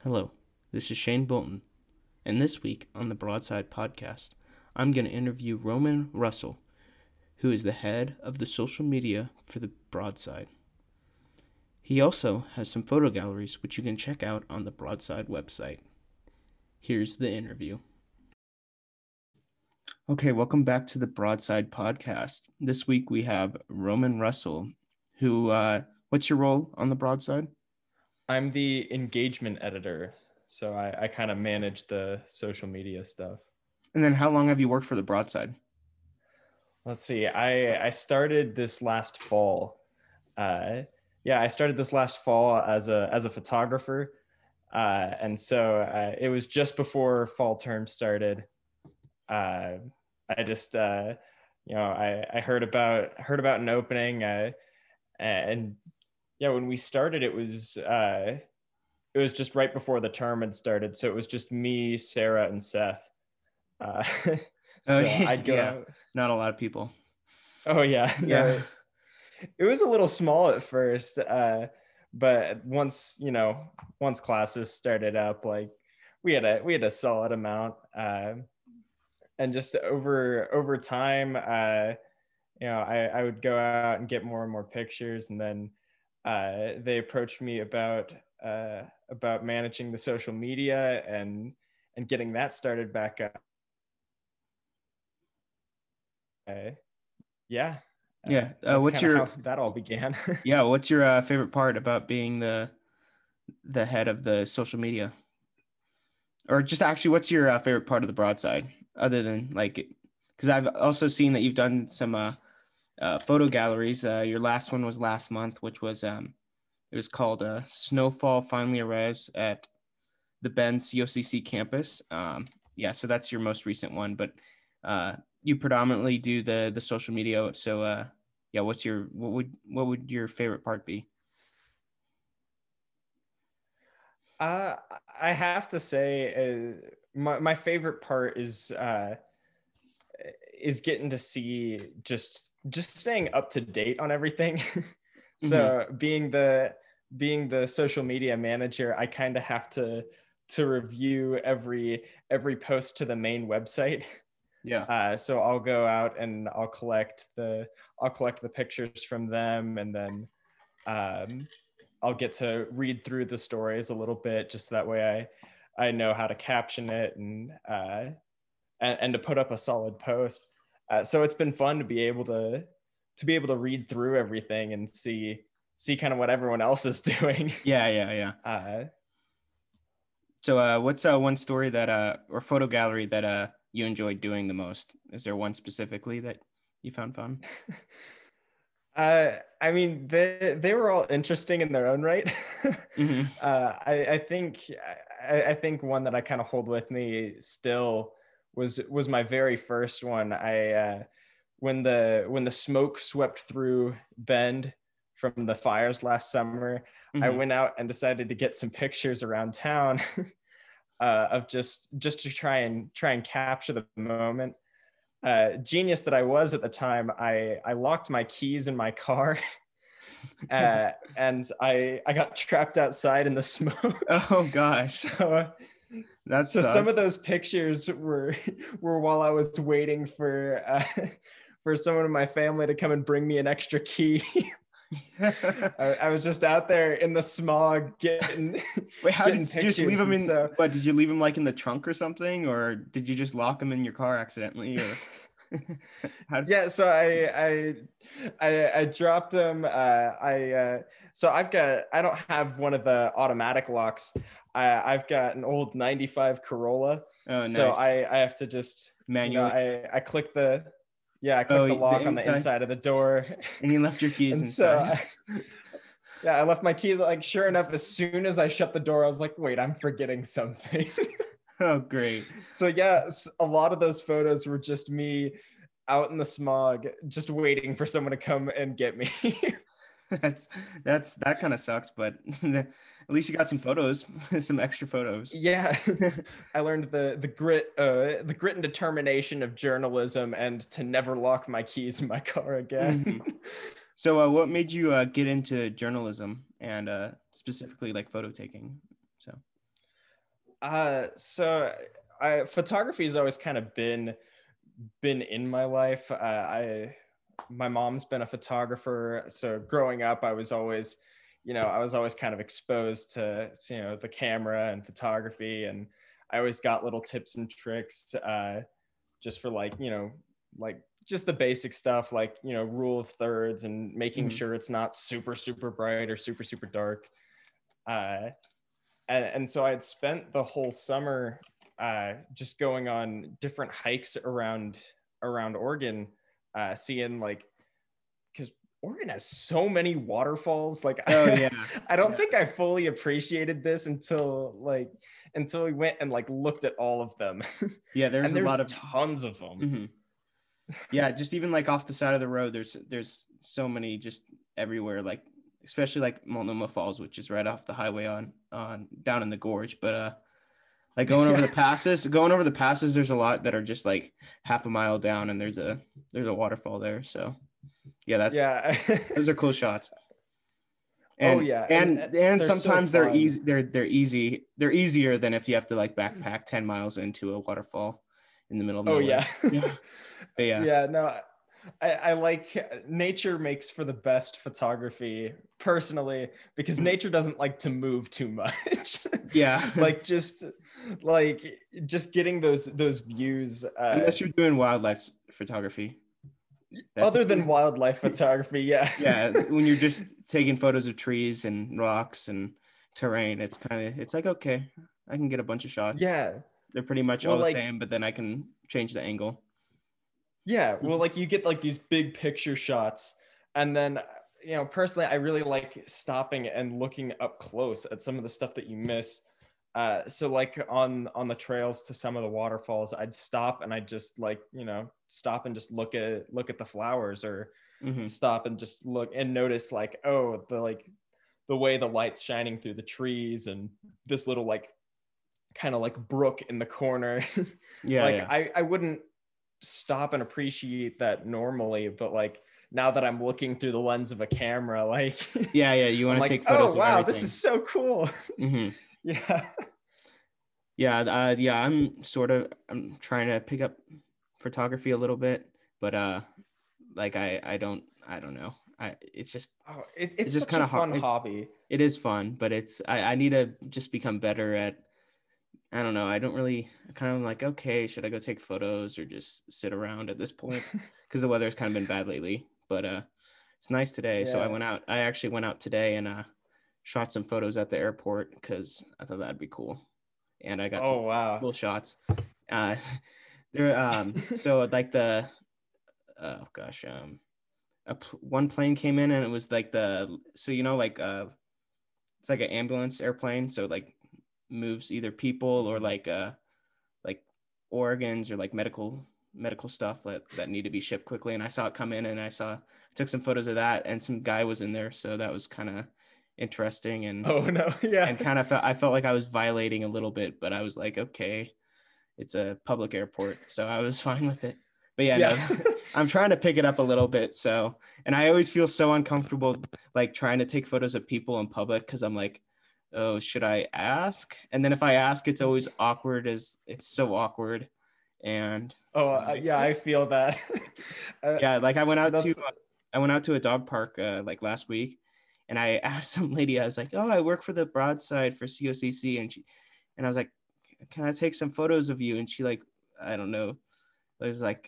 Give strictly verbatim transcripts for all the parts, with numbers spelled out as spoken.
Hello, this is Shane Bolton, and this week on the Broadside Podcast, I'm going to interview Roman Russell, who is the head of the social media for the Broadside. He also has some photo galleries which you can check out on the Broadside website. Here's the interview. Okay, welcome back to the Broadside Podcast. This week we have Roman Russell, who, uh, what's your role on the Broadside? I'm the engagement editor, so I, I kind of manage the social media stuff. And then how long have you worked for the Broadside? Let's see. I I started this last fall. Uh, yeah, I started this last fall as a as a photographer, uh, and so uh, it was just before fall term started. Uh, I just uh, you know I, I heard about heard about an opening, uh, and yeah, when we started, it was uh, it was just right before the term had started, so it was just me, Sarah, and Seth. Uh, Oh, so I'd go yeah, out. not a lot of people. Oh yeah, no, Yeah. it, it was a little small at first, uh, but once you know, once classes started up, like we had a we had a solid amount, uh, and just over over time, uh, you know, I I would go out and get more and more pictures, and then uh, they approached me about uh, about managing the social media and and getting that started back up. Uh, yeah, uh, Yeah. Uh, that's what's kind of how your that all began. yeah? What's your uh, favorite part about being the the head of the social media, or just actually, what's your uh, favorite part of the Broadside, other than like, because I've also seen that you've done some uh, uh, photo galleries. Uh, your last one was last month, which was um, it was called uh, "Snowfall Finally Arrives at the Bend C O C C campus." Um, yeah, so that's your most recent one, but uh, you predominantly do the the social media. So uh, yeah, what's your what would what would your favorite part be? uh, I have to say, uh, my my favorite part is uh, is getting to see just just staying up to date on everything. Mm-hmm. So being the being the social media manager, I kind of have to to review every every post to the main website. Yeah. Uh, so I'll go out and I'll collect the I'll collect the pictures from them, and then um, I'll get to read through the stories a little bit, just that way I I know how to caption it and uh, and, and to put up a solid post. Uh, so it's been fun to be able to to be able to read through everything and see see kind of what everyone else is doing. Yeah, yeah, yeah. Uh, So, uh, what's uh, one story that uh, or photo gallery that uh, you enjoyed doing the most? Is there one specifically that you found fun? uh, I mean, they they were all interesting in their own right. Mm-hmm. uh, I, I think I, I think one that I kind of hold with me still was was my very first one. I uh, when the when the smoke swept through Bend from the fires last summer, I Mm-hmm. went out and decided to get some pictures around town, uh, of just just to try and try and capture the moment. Uh, genius that I was at the time, I I locked my keys in my car, uh, and I I got trapped outside in the smoke. Oh gosh, So that so some of sucks. those pictures were were while I was waiting for uh, for someone in my family to come and bring me an extra key. I, I was just out there in the smog getting Wait, how getting did you just leave pictures, him and in? so What did you leave him like in the trunk or something, or did you just lock him in your car accidentally, or how? yeah. So I I I, I dropped them. Uh, I uh, so I've got I don't have one of the automatic locks. I, I've got an old ninety-five Corolla, Oh, so nice. I I have to just you know Manually. I I click the yeah I Oh, click the the lock on the inside, inside of the door, and you left your keys and so inside. I, yeah I left my keys. Like sure enough, as soon as I shut the door, I was like, wait, I'm forgetting something. Oh, great. So yeah, a lot of those photos were just me out in the smog, just waiting for someone to come and get me. That's that's that kind of sucks, but at least you got some photos, some extra photos. Yeah, I learned the the grit, uh, the grit and determination of journalism, and to never lock my keys in my car again. Hmm. So, uh, what made you uh, get into journalism and uh, specifically like photo taking? So, Uh, so I photography has always kind of been been in my life. Uh, I my mom's been a photographer, so growing up, I was always, you know, I was always kind of exposed to, you know, the camera and photography, and I always got little tips and tricks, uh, just for like, you know, like just the basic stuff, like, you know, rule of thirds and making Mhm. sure it's not super super bright or super super dark. Uh, and, and so I had spent the whole summer uh, just going on different hikes around around Oregon, uh, seeing like, because Oregon has so many waterfalls. Like Oh I, yeah, I don't yeah, think I fully appreciated this until like until we went and like looked at all of them, yeah. There's and a lot there's of. tons of them. Mhm. Yeah, just even like off the side of the road, there's there's so many just everywhere. Like especially like Multnomah Falls, which is right off the highway on on down in the gorge. But uh, like going over Yeah, the passes, going over the passes, there's a lot that are just like half a mile down, and there's a there's a waterfall there. So yeah, that's yeah. those are cool shots. Oh And yeah, and uh, and and they're so sometimes they're fun. easy. They're they're easy. They're easier than if you have to like backpack ten miles into a waterfall in the middle of Oh nowhere. yeah. Yeah, but yeah, Yeah, no, I, I like nature makes for the best photography personally, because nature doesn't like to move too much. yeah. Like just like just getting those those views, uh Unless you're doing wildlife photography, that's other than wildlife photography, yeah. yeah. When you're just taking photos of trees and rocks and terrain, it's kind of it's like okay, I can get a bunch of shots. Yeah. They're pretty much all Well, the like same, but then I can change the angle. yeah, well, like you get like these big picture shots, and then you know, personally, I really like stopping and looking up close at some of the stuff that you miss. Uh, so like on on the trails to some of the waterfalls, I'd stop and I'd just like, you know, stop and just look at look at the flowers, or Hmm. stop and just look and notice like, oh, the like the way the light's shining through the trees, and this little like kind of like brook in the corner. Yeah, Like yeah, I I wouldn't stop and appreciate that normally, but like now that I'm looking through the lens of a camera, like yeah, yeah. You I'm want to like, take oh photos of wow, this is everything. so cool. Hmm. Yeah. Yeah, uh, yeah. I'm sort of I'm trying to pick up photography a little bit, but uh, like I I don't I don't know. I it's just Oh, it, it's it's just such kind a of hard. fun It's hobby. it is fun, but it's I I need to just become better at. I don't know. I don't really I kind of like, okay, should I go take photos or just sit around at this point? Because the weather's kind of been bad lately. But uh it's nice today. So I Yeah. went out. I actually went out today and uh shot some photos at the airport because I thought that'd be cool. And I got some Oh wow. cool shots. Uh there um so like the oh gosh, um a p- one plane came in and it was like the so you know like uh it's like an ambulance airplane, so like moves either people or like uh like organs or like medical medical stuff that, that need to be shipped quickly. And I saw it come in and I saw I took some photos of that and some guy was in there. So that was kind of interesting and Oh no. Yeah. and kind of felt I felt like I was violating a little bit, but I was like, okay, it's a public airport. So I was fine with it. But yeah, Yeah. no, I'm trying to pick it up a little bit. So and I always feel so uncomfortable like trying to take photos of people in public because I'm like, oh, should I ask? And then if I ask, it's always awkward as it's so awkward. And Oh I'm uh, like, yeah, oh. I feel that. uh, Yeah, like I went out to that's I went out to a dog park uh, like last week, and I asked some lady, I was like, oh, I work for the Broadside for C O C C, and she, and I was like, can I take some photos of you? And she like, I don't know, was like,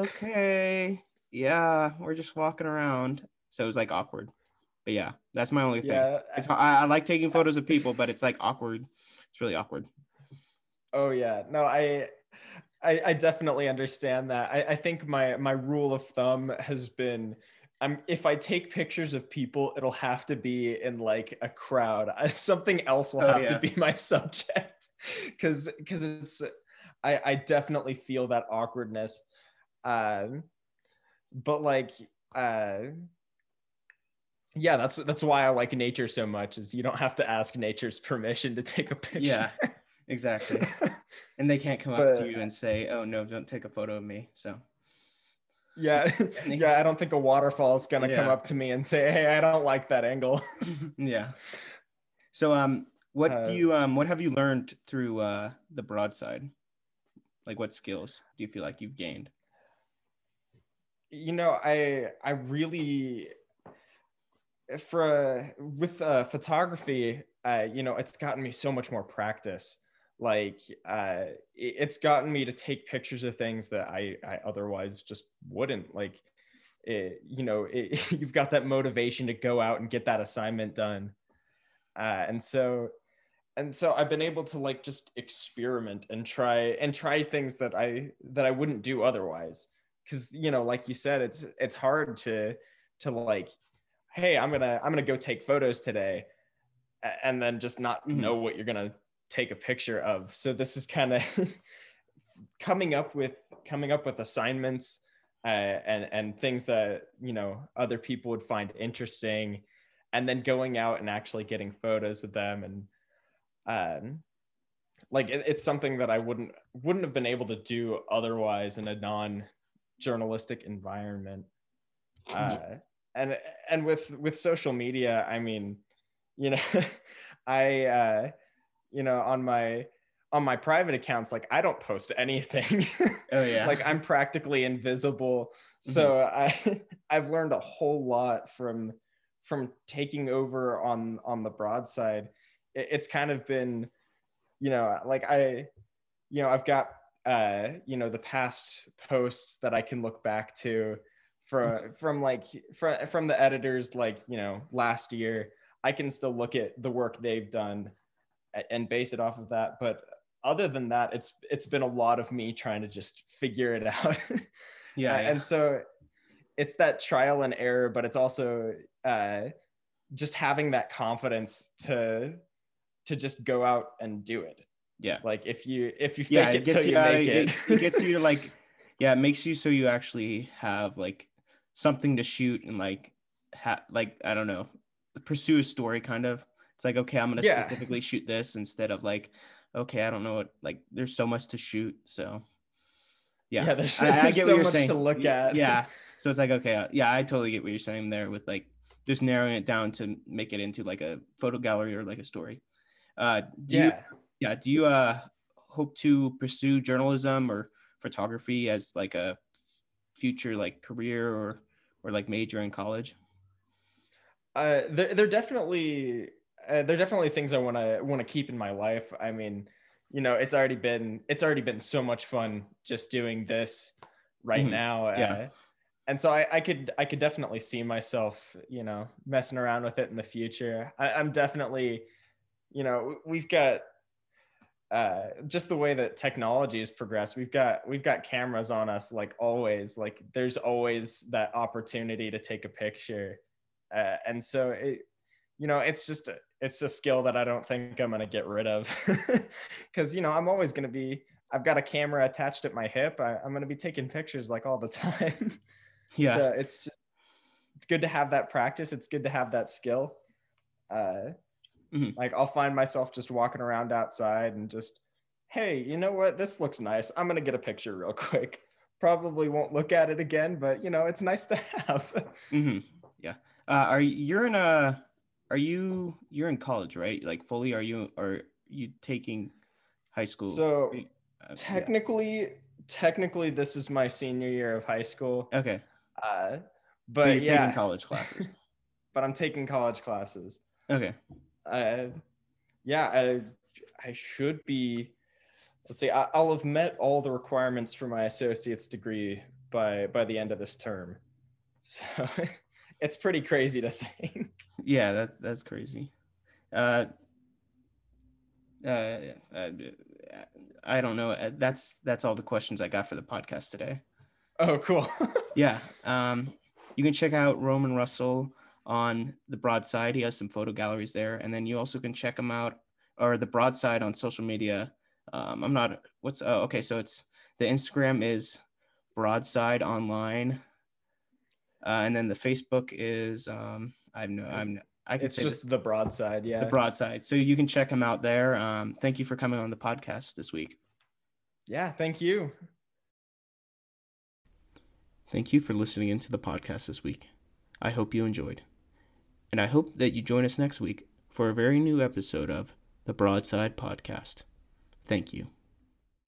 okay, yeah, we're just walking around. So it was like awkward. But yeah, that's my only thing. yeah. It's I, I like taking photos of people, but it's like awkward. It's really awkward. Oh yeah, no, I, I, I definitely understand that. I, I think my my rule of thumb has been, I'm if I take pictures of people, it'll have to be in like a crowd. I, something else will Oh have to yeah. be my subject, because because it's, I I definitely feel that awkwardness. Um, but like, uh, yeah, that's that's why I like nature so much. Is you don't have to ask nature's permission to take a picture. Yeah, exactly. And they can't come up to But you and say, "Oh no, don't take a photo of me." So yeah, yeah, I don't think a waterfall is gonna come yeah, up to me and say, "Hey, I don't like that angle." yeah. So um, What do Uh, you um what have you learned through uh the broadside? Like what skills do you feel like you've gained? you know, I I really for uh, with uh, photography, uh, you know, it's gotten me so much more practice. Like, uh, it- it's gotten me to take pictures of things that I I otherwise just wouldn't. Like, it, you know, it, you've got that motivation to go out and get that assignment done, uh, and so and so I've been able to like just experiment and try and try things that I that I wouldn't do otherwise. Because you know, like you said, it's it's hard to to like, hey, I'm gonna I'm gonna go take photos today, and then just not Mm-hmm. know what you're gonna take a picture of. So this is kind of coming up with coming up with assignments, uh, and and things that you know other people would find interesting, and then going out and actually getting photos of them. And um, like it, it's something that I wouldn't wouldn't have been able to do otherwise in a non journalistic environment. Uh, and and with with social media, I mean, you know, I uh, you know on my on my private accounts, like I don't post anything. Oh yeah. Like I'm practically invisible. Mm-hmm. So I I've learned a whole lot from from taking over on on the broadside. It, it's kind of been, you know, like I, you know, I've got, uh, you know, the past posts that I can look back to from, from like, from, from the editors, like, you know, last year. I can still look at the work they've done and base it off of that. But other than that, it's, it's been a lot of me trying to just figure it out. Yeah, yeah. And so it's that trial and error, but it's also, uh, just having that confidence to, to just go out and do it. Yeah. Like if you if you Yeah, fake it it till gets you you out of make it, it. it gets you to like yeah, it makes you so you actually have like something to shoot and like ha- like I don't know, pursue a story kind of. It's like okay, I'm going to Yeah. specifically shoot this instead of like okay, I don't know what like there's so much to shoot. So yeah. Yeah, there's I, I there's get what so you're much to saying. look Y- at. Yeah. So it's like okay, uh, yeah, I totally get what you're saying there with like just narrowing it down to make it into like a photo gallery or like a story. Uh, do you, Yeah. yeah, do you uh hope to pursue journalism or photography as like a future like career or or like major in college? Uh they're, they're definitely uh, they're definitely things I want to want to keep in my life. I mean, you know, it's already been it's already been so much fun just doing this right Mhm. now. Yeah, Uh and so I, I could I could definitely see myself, you know, messing around with it in the future. I, I'm definitely, you know, we've got uh, just the way that technology has progressed, we've got we've got cameras on us like always. Like there's always that opportunity to take a picture, uh, and so it, you know, it's just a, it's a skill that I don't think I'm gonna get rid of, because you know I'm always gonna be. I've got a camera attached at my hip. I, I'm gonna be taking pictures like all the time. yeah, So it's just it's good to have that practice. It's good to have that skill. Uh, hmm like I'll find myself just walking around outside and just, hey, you know what? This looks nice. I'm gonna get a picture real quick. Probably won't look at it again, but you know, it's nice to have. hmm yeah. Uh, are you, you're in a, are you you're in college, right? Like fully, are you are you taking high school? So Uh, yeah. technically, technically, this is my senior year of high school. Okay. Uh, But you're but taking yeah, college classes. but I'm taking college classes. Okay. Uh, yeah, I, I should be. Let's see. I, I'll have met all the requirements for my associate's degree by by the end of this term. So it's pretty crazy to think. Yeah, that that's crazy. Uh, uh, uh, I don't know. Uh, That's that's all the questions I got for the podcast today. Oh, cool. Yeah. Um, you can check out Roman Russell on the Broadside. He has some photo galleries there, and then you also can check him out or the Broadside on social media. Um, I'm not. What's oh, okay? So it's the Instagram is Broadside Online, uh, and then the Facebook is um, I'm no I'm I can It's say this just the broadside. the Yeah. Broadside. So you can check him out there. Um, thank you for coming on the podcast this week. Yeah. Thank you. Thank you for listening into the podcast this week. I hope you enjoyed. And I hope that you join us next week for a very new episode of the Broadside Podcast. Thank you.